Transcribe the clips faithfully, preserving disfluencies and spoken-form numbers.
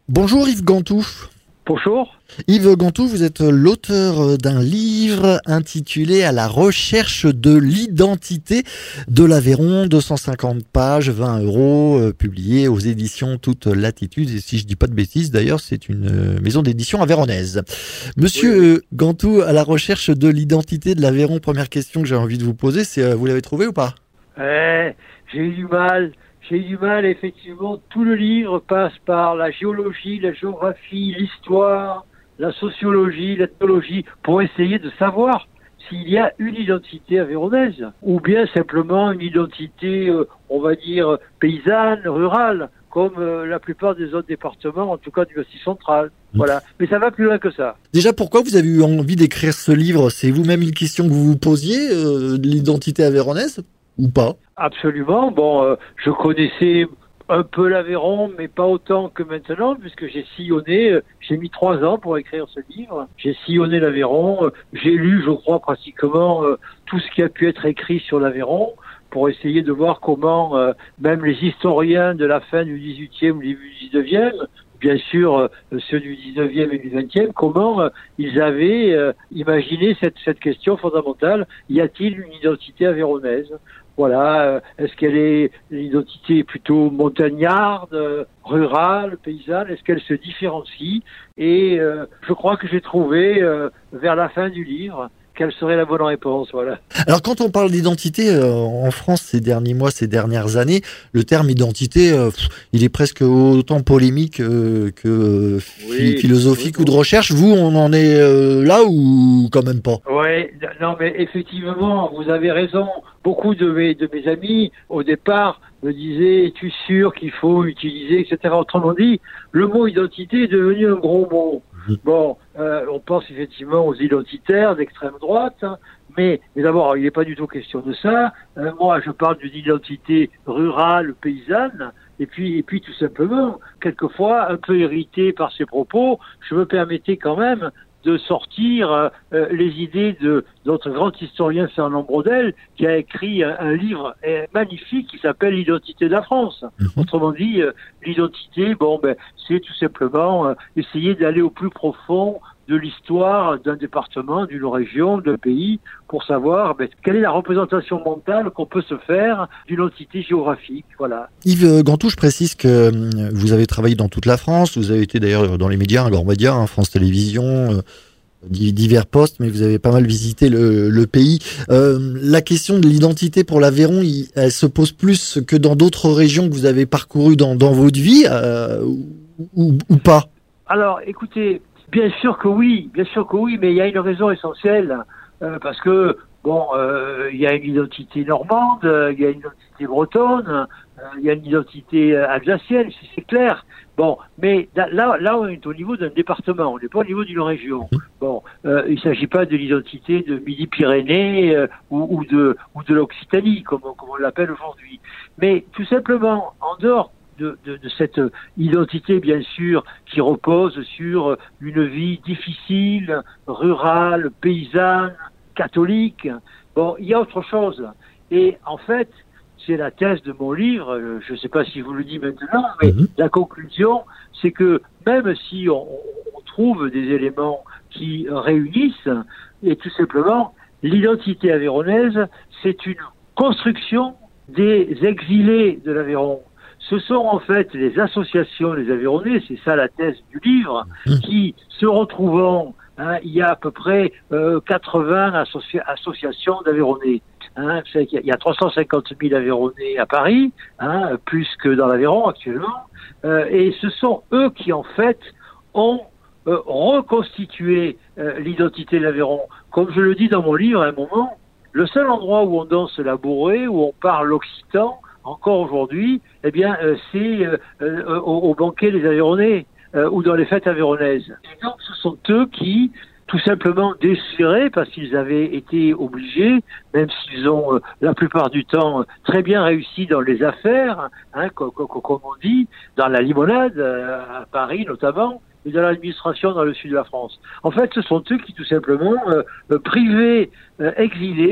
Bonjour Yves Gantou. Bonjour. Yves Gantou, vous êtes l'auteur d'un livre intitulé « À la recherche de l'identité de l'Aveyron », deux cent cinquante pages, vingt euros, euh, publié aux éditions Toute Latitude. Et si je dis pas de bêtises, d'ailleurs, c'est une euh, maison d'édition avéronnaise. Monsieur oui, oui. Euh, Gantou, à la recherche de l'identité de l'Aveyron, première question que j'ai envie de vous poser, c'est euh, vous l'avez trouvé ou pas? Eh, j'ai eu du mal. J'ai eu du mal, effectivement. Tout le livre passe par la géologie, la géographie, l'histoire, la sociologie, l'ethnologie, pour essayer de savoir s'il y a une identité avéronnaise, ou bien simplement une identité, euh, on va dire, paysanne, rurale, comme euh, la plupart des autres départements, en tout cas du Massif central. Voilà. Mais ça va plus loin que ça. Déjà, pourquoi vous avez eu envie d'écrire ce livre? C'est vous-même une question que vous vous posiez, euh, de l'identité avéronnaise, ou pas? Absolument. Bon, euh, je connaissais un peu l'Aveyron, mais pas autant que maintenant, puisque j'ai sillonné, euh, j'ai mis trois ans pour écrire ce livre. J'ai sillonné l'Aveyron, euh, j'ai lu, je crois, pratiquement euh, tout ce qui a pu être écrit sur l'Aveyron, pour essayer de voir comment euh, même les historiens de la fin du dix-huitième ou début du dix-neuvième, bien sûr euh, ceux du dix-neuvième et du vingtième, comment euh, ils avaient euh, imaginé cette, cette question fondamentale, y a-t-il une identité aveyronnaise? Voilà, euh, est-ce qu'elle est une identité plutôt montagnarde, euh, rurale, paysanne? Est-ce qu'elle se différencie? Et euh, je crois que j'ai trouvé euh, vers la fin du livre quelle serait la bonne réponse, voilà. Alors quand on parle d'identité euh, en France ces derniers mois, ces dernières années, le terme identité, euh, pff, il est presque autant polémique euh, que oui, philosophique oui, ou de recherche. Vous, on en est euh, là ou quand même pas? Oui, non mais effectivement, vous avez raison. Beaucoup de mes, de mes amis, au départ, me disaient « Es-tu sûr qu'il faut utiliser, et cetera » Autrement dit, le mot identité est devenu un gros mot. Bon, euh, on pense effectivement aux identitaires d'extrême droite, hein, mais, mais d'abord, il n'est pas du tout question de ça. Euh, moi, je parle d'une identité rurale, paysanne, et puis, et puis tout simplement, quelquefois, un peu irrité par ces propos, je me permettais quand même de sortir euh, les idées de notre grand historien Fernand Braudel, qui a écrit un, un livre euh, magnifique qui s'appelle L'identité de la France. Mm-hmm. Autrement dit, euh, l'identité, bon, ben, c'est tout simplement euh, essayer d'aller au plus profond de l'histoire d'un département, d'une région, d'un pays, pour savoir ben, quelle est la représentation mentale qu'on peut se faire d'une entité géographique. Voilà. Yves Gantou, je précise que vous avez travaillé dans toute la France, vous avez été d'ailleurs dans les médias, un grand média, hein, France Télévisions, euh, divers postes, mais vous avez pas mal visité le, le pays. Euh, la question de l'identité pour l'Aveyron, il, elle se pose plus que dans d'autres régions que vous avez parcourues dans, dans votre vie, euh, ou, ou pas? Alors, écoutez, bien sûr que oui, bien sûr que oui, mais il y a une raison essentielle, euh, parce que, bon, euh, il y a une identité normande, euh, il y a une identité bretonne, euh, il y a une identité alsacienne, c'est clair. Bon, mais là, là, on est au niveau d'un département, on n'est pas au niveau d'une région. Bon, euh, il ne s'agit pas de l'identité de Midi-Pyrénées euh, ou, ou de, ou de l'Occitanie, comme, comme on l'appelle aujourd'hui. Mais tout simplement, en dehors De, de, de cette identité, bien sûr, qui repose sur une vie difficile, rurale, paysanne, catholique. Bon, il y a autre chose. Et en fait, c'est la thèse de mon livre, je ne sais pas si je vous le dis maintenant, mais mmh. la conclusion, c'est que même si on, on trouve des éléments qui réunissent, et tout simplement, l'identité avéronnaise, c'est une construction des exilés de l'Aveyron. Ce sont en fait les associations des Aveyronnais, c'est ça la thèse du livre, qui se retrouvant, hein, il y a à peu près euh, quatre-vingts associa- associations d'Aveyronnais. Hein, il y a trois cent cinquante mille Aveyronnais à Paris, hein, plus que dans l'Aveyron actuellement, euh, et ce sont eux qui en fait ont euh, reconstitué euh, l'identité de l'Aveyron. Comme je le dis dans mon livre à un moment, le seul endroit où on danse la bourrée, où on parle l'occitan, encore aujourd'hui, eh bien, euh, c'est euh, euh, au, au banquet des Aveyronnais euh, ou dans les fêtes aveyronnaises. Et donc, ce sont eux qui, tout simplement désirés, parce qu'ils avaient été obligés, même s'ils ont euh, la plupart du temps très bien réussi dans les affaires, hein, comme, comme, comme on dit, dans la limonade, euh, à Paris notamment, et dans l'administration dans le sud de la France. En fait, ce sont eux qui, tout simplement, euh, privés, euh, exilés,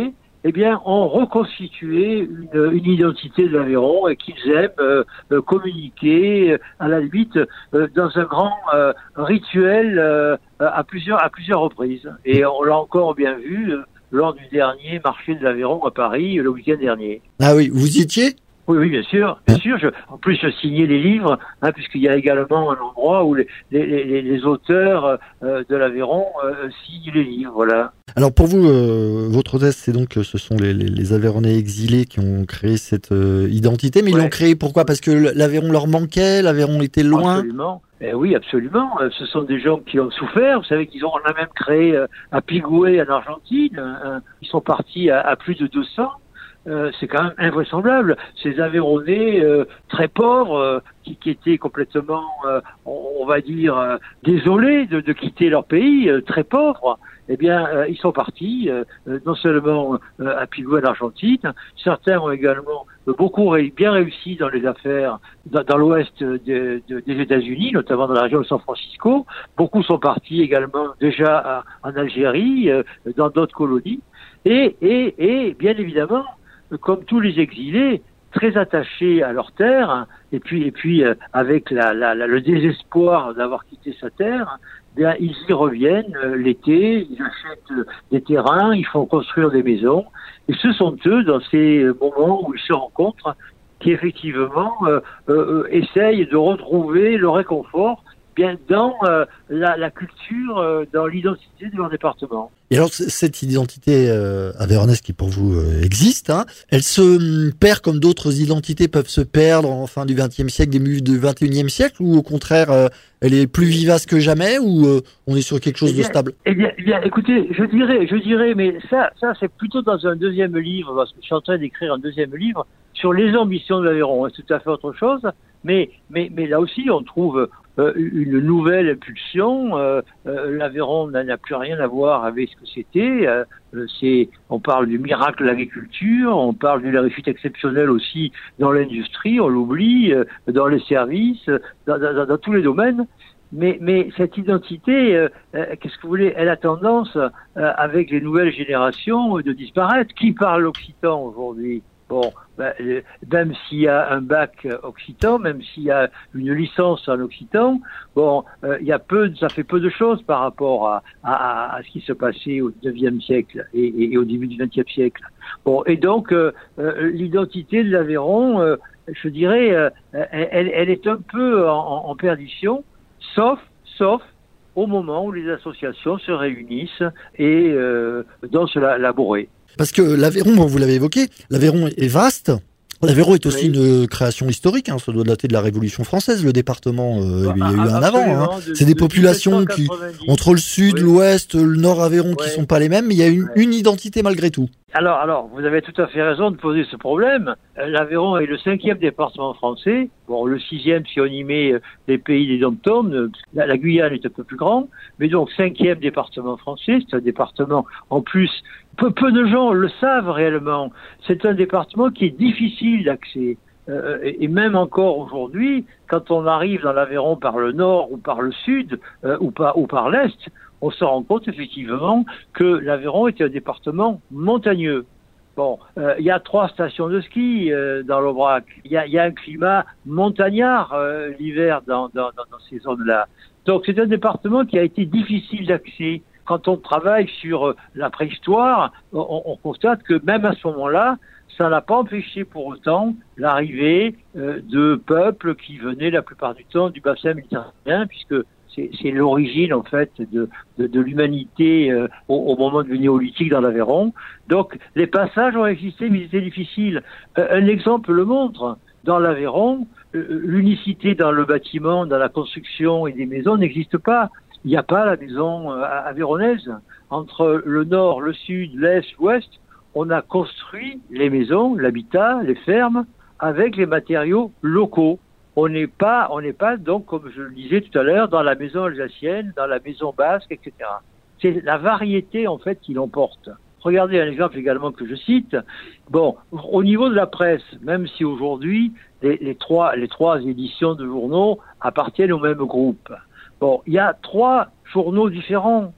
eh bien, ont reconstitué une, une identité de l'Aveyron et qu'ils aiment euh, communiquer, euh, à la limite, euh, dans un grand euh, rituel euh, à plusieurs à plusieurs reprises. Et on l'a encore bien vu euh, lors du dernier marché de l'Aveyron à Paris, le week-end dernier. Ah oui, vous y étiez ? Oui, oui, bien sûr, bien sûr. Je, en plus, je signais les livres, hein, puisqu'il y a également un endroit où les, les, les, les auteurs euh, de l'Aveyron euh, signent les livres, voilà. Alors pour vous, euh, votre thèse, c'est donc que ce sont les, les, les Aveyronnais exilés qui ont créé cette euh, identité, mais ouais. Ils l'ont créée pourquoi ? Parce que l'Aveyron leur manquait, l'Aveyron était loin ? Absolument. Eh oui, absolument. Ce sont des gens qui ont souffert. Vous savez qu'ils ont on a même créé à Pigoué en Argentine. Ils sont partis à, à plus de deux cents. Euh, c'est quand même invraisemblable. Ces Aveyronnais euh, très pauvres, euh, qui, qui étaient complètement, euh, on, on va dire, euh, désolés de, de quitter leur pays, euh, très pauvres, eh bien, euh, ils sont partis, euh, non seulement euh, à Pigoué en Argentine, certains ont également beaucoup ré- bien réussi dans les affaires dans, dans l'ouest de, de, des États-Unis, notamment dans la région de San Francisco. Beaucoup sont partis également déjà à, en Algérie, euh, dans d'autres colonies. Et, et, et bien évidemment, comme tous les exilés, très attachés à leur terre, et puis et puis euh, avec la, la, la, le désespoir d'avoir quitté sa terre, bien ils y reviennent euh, l'été, ils achètent euh, des terrains, ils font construire des maisons, et ce sont eux dans ces moments où ils se rencontrent qui effectivement euh, euh, essayent de retrouver le réconfort bien dans euh, la, la culture, euh, dans l'identité de leur département. Et alors cette identité euh, aveyronnaise qui pour vous euh, existe, hein, elle se hum, perd comme d'autres identités peuvent se perdre en fin du vingtième siècle, début du vingt et unième siècle, ou au contraire euh, elle est plus vivace que jamais, ou euh, on est sur quelque chose eh bien, de stable ? Eh bien, eh bien, écoutez, je dirais, je dirais, mais ça, ça c'est plutôt dans un deuxième livre, parce que je suis en train d'écrire un deuxième livre sur les ambitions de l'Aveyron. C'est tout à fait autre chose, mais mais mais là aussi on trouve Euh, une nouvelle impulsion. Euh, euh, L'Aveyron n'a plus rien à voir avec ce que c'était. Euh, c'est, on parle du miracle de l'agriculture, on parle d'une réussite exceptionnelle aussi dans l'industrie, on l'oublie, euh, dans les services, dans, dans, dans tous les domaines. Mais, mais cette identité, euh, euh, qu'est-ce que vous voulez, elle a tendance, euh, avec les nouvelles générations, de disparaître. Qui parle l'occitan aujourd'hui ? Bon, ben, même s'il y a un bac occitan, même s'il y a une licence en occitan, bon, euh, il y a peu, ça fait peu de choses par rapport à, à, à ce qui se passait au dix-neuvième siècle et, et, et au début du vingtième siècle. Bon, et donc euh, euh, l'identité de l'Aveyron, euh, je dirais, euh, elle, elle est un peu en, en perdition, sauf, sauf au moment où les associations se réunissent et euh, dansent la, la bourrée. Parce que l'Aveyron, vous l'avez évoqué, l'Aveyron est vaste. L'Aveyron est aussi oui. une création historique, hein, ça doit dater de la Révolution française, le département, euh, bah, il y a eu un avant. Hein. De, c'est des de populations qui, entre le sud, oui. l'ouest, le nord Aveyron, oui. qui sont pas les mêmes, mais il y a une, oui. une identité malgré tout. Alors, alors, vous avez tout à fait raison de poser ce problème. L'Aveyron est le cinquième département français. Bon, le sixième si on y met les pays des dom-toms. La, la Guyane est un peu plus grande, mais donc cinquième département français. C'est un département, en plus, peu, peu de gens le savent réellement. C'est un département qui est difficile d'accès. Euh, et, et même encore aujourd'hui, quand on arrive dans l'Aveyron par le nord ou par le sud euh, ou par, ou par l'est, on se rend compte effectivement que l'Aveyron est un département montagneux. Bon, il euh, y a trois stations de ski euh, dans l'Aubrac. Il y a, y a un climat montagnard euh, l'hiver dans, dans, dans, dans ces zones-là. Donc c'est un département qui a été difficile d'accès. Quand on travaille sur euh, la préhistoire, on, on constate que même à ce moment-là, ça n'a pas empêché pour autant l'arrivée euh, de peuples qui venaient la plupart du temps du bassin méditerranéen, puisque c'est, c'est l'origine en fait de, de, de l'humanité euh, au, au moment du néolithique dans l'Aveyron. Donc les passages ont existé, mais ils étaient difficiles. Euh, un exemple le montre. Dans l'Aveyron, euh, l'unicité dans le bâtiment, dans la construction et des maisons n'existe pas. Il n'y a pas la maison euh, aveyronnaise. Entre le nord, le sud, l'est, l'ouest, on a construit les maisons, l'habitat, les fermes, avec les matériaux locaux. On n'est pas, on n'est pas donc, comme je le disais tout à l'heure, dans la maison alsacienne, dans la maison basque, et cetera. C'est la variété, en fait, qui l'emporte. Regardez un exemple également que je cite. Bon, au niveau de la presse, même si aujourd'hui, les, les trois, les trois éditions de journaux appartiennent au même groupe. Bon, il y a trois journaux différents.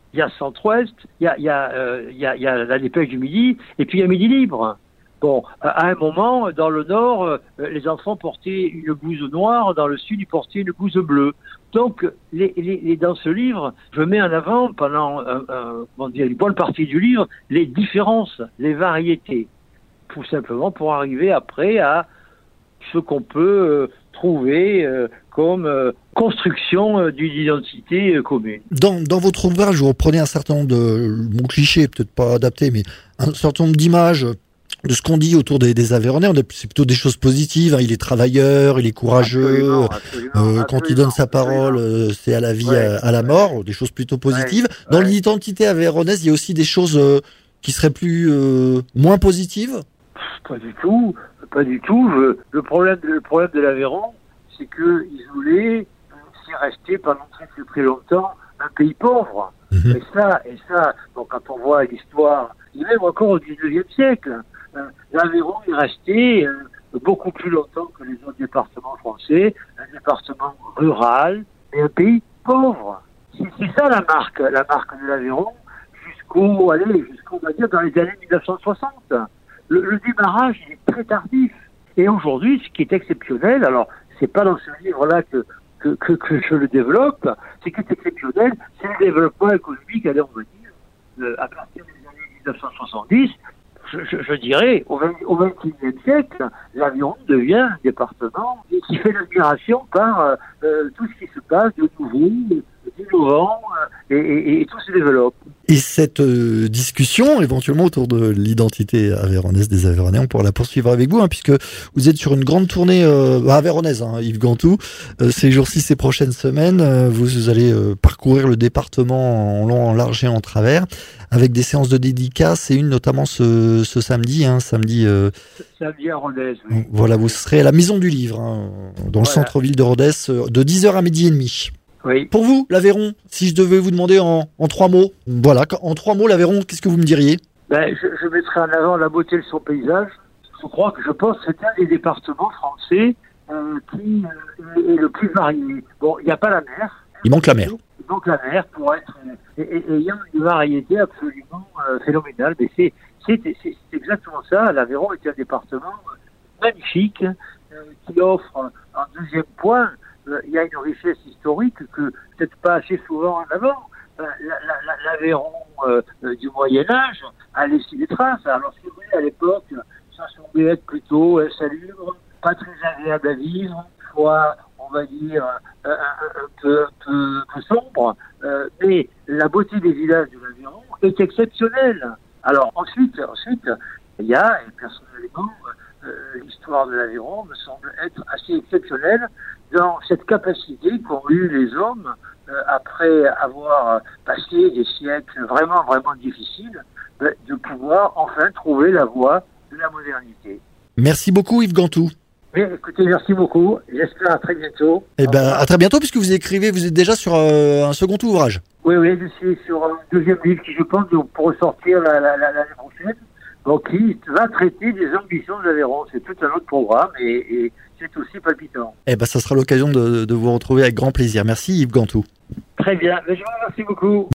il y a Centre-Ouest, il y a, il y a, euh, il y a, il y a la Dépêche du Midi, et puis il y a Midi Libre. Bon, à un moment, dans le Nord, euh, les enfants portaient une blouse noire, dans le Sud, ils portaient une blouse bleue. Donc, les, les, les, dans ce livre, je mets en avant, pendant euh, euh, comment dire, une bonne partie du livre, les différences, les variétés, tout simplement pour arriver après à ce qu'on peut euh, trouver euh, comme euh, construction euh, d'une identité euh, commune. Dans, dans votre ouvrage, vous reprenez un certain nombre de mots clichés, peut-être pas adaptés, mais un certain nombre d'images de ce qu'on dit autour des, des Aveyronnais. C'est plutôt des choses positives. Hein. Il est travailleur, il est courageux. Absolument, absolument, euh, absolument, quand il donne sa parole, euh, c'est à la vie, ouais, à, à la mort. Des choses plutôt positives. Ouais, Dans ouais. l'identité avéronnaise, il y a aussi des choses euh, qui seraient plus euh, moins positives. Pas du tout, pas du tout. Je, le problème, le problème de l'Aveyron, c'est que isolé, s'y rester pendant très très très longtemps un pays pauvre. Mmh. Et ça, et ça, bon, quand on voit l'histoire, et même encore au dix-neuvième siècle, euh, l'Aveyron est resté euh, beaucoup plus longtemps que les autres départements français, un département rural et un pays pauvre. C'est, c'est ça la marque, la marque de l'Aveyron, jusqu'au, allez, jusqu'au, on va dire, dans les années mille neuf cent soixante. Le, le démarrage, il est très tardif. Et aujourd'hui, ce qui est exceptionnel, alors, c'est pas dans ce livre-là que, que, que, que je le développe, c'est que c'est exceptionnel, c'est le développement économique, allez, on va dire, euh, à partir des années mille neuf cent soixante-dix, je, je, je dirais, au vingt et unième siècle, l'Aveyron devient un département qui fait l'admiration par euh, euh, tout ce qui se passe de nouveau, d'innovant, euh, et, et, et tout se développe. Et cette euh, discussion, éventuellement autour de l'identité aveyronnaise des Aveyronnais, on pourra la poursuivre avec vous, hein, puisque vous êtes sur une grande tournée euh, aveyronnaise, hein, Yves Gantoux. Euh, ces jours-ci, ces prochaines semaines, euh, vous, vous allez euh, parcourir le département en long, en large et en travers, avec des séances de dédicaces, et une notamment ce, ce samedi, hein, samedi. Euh, samedi à Rodez, oui. Voilà, vous serez à la Maison du Livre, hein, dans le voilà. centre-ville de Rodez, de dix heures à midi et demi. Oui. Pour vous, l'Aveyron, si je devais vous demander en, en trois mots, voilà, en trois mots, l'Aveyron, qu'est-ce que vous me diriez? Ben, je, je mettrais en avant la beauté de son paysage. Je crois que je pense que c'est un des départements français euh, qui euh, est le plus varié. Bon, il n'y a pas la mer. Il manque la mer. Il manque la mer pour être euh, et, et, ayant une variété absolument euh, phénoménale. Mais c'est, c'est, c'est, c'est exactement ça. L'Aveyron est un département magnifique euh, qui offre en deuxième point. Il y a une richesse historique que peut-être pas assez souvent en avant. La, la, la, l'Aveyron euh, du Moyen-Âge a laissé des traces. Alors c'est vrai, à l'époque, ça semblait être plutôt insalubre, pas très agréable à vivre, soit, on va dire, un, un, un, peu, un, peu, un peu sombre. Euh, mais la beauté des villages de l'Aveyron est exceptionnelle. Alors ensuite, ensuite, il y a, et personnellement, euh, l'histoire de l'Aveyron me semble être assez exceptionnelle dans cette capacité qu'ont eu les hommes, euh, après avoir passé des siècles vraiment, vraiment difficiles, euh, de pouvoir enfin trouver la voie de la modernité. Merci beaucoup Yves Gantoux. Mais écoutez, merci beaucoup. J'espère à très bientôt. Eh ben, à très bientôt, puisque vous écrivez, vous êtes déjà sur euh, un second ouvrage. Oui, oui, je suis sur un deuxième livre qui, je pense, pour ressortir la, la, la, l'année prochaine. Donc, qui va traiter des ambitions de l'Aveyron. C'est tout un autre programme et, et c'est aussi palpitant. Eh ben, ça sera l'occasion de, de vous retrouver avec grand plaisir. Merci Yves Gantoux. Très bien. Mais je vous remercie beaucoup.